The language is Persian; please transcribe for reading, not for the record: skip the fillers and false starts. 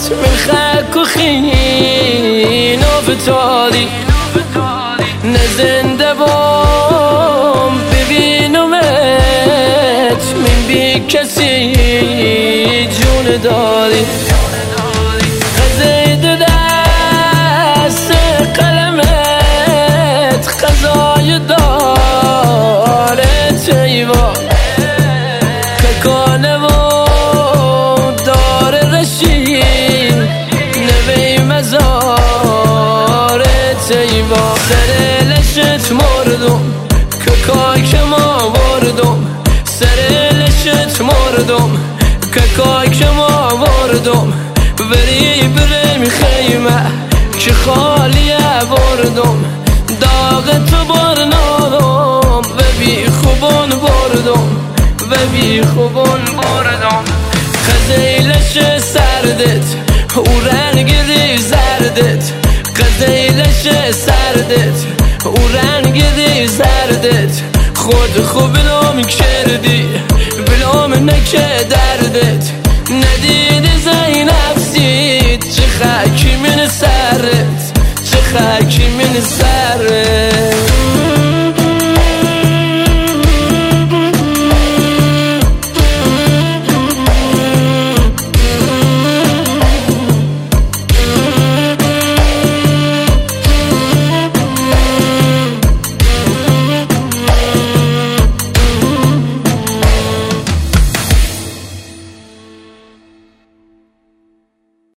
من خاک و خین و فتالی نزنده بام ببینمت من بی کسی جون داری خزید دست قلمت خزای دارت ایوان ککانه و دار رشید نوی مزارت ایوان سر لشت مردم ککای که ما وردم سر لشت مردم ککای که ما وردم بری بریم خیمه که خالیه بردم داغ تو بار نادم و بی خوبان بردم و بی خوبان بردم خزیلش سردت او رنگ دی زردت خزیلش سردت او رنگ دی زردت خود خوب بلام کردی بلام نکه دردت ندیدی زینب سید چه خاکی من سرت چه خاکی من سرت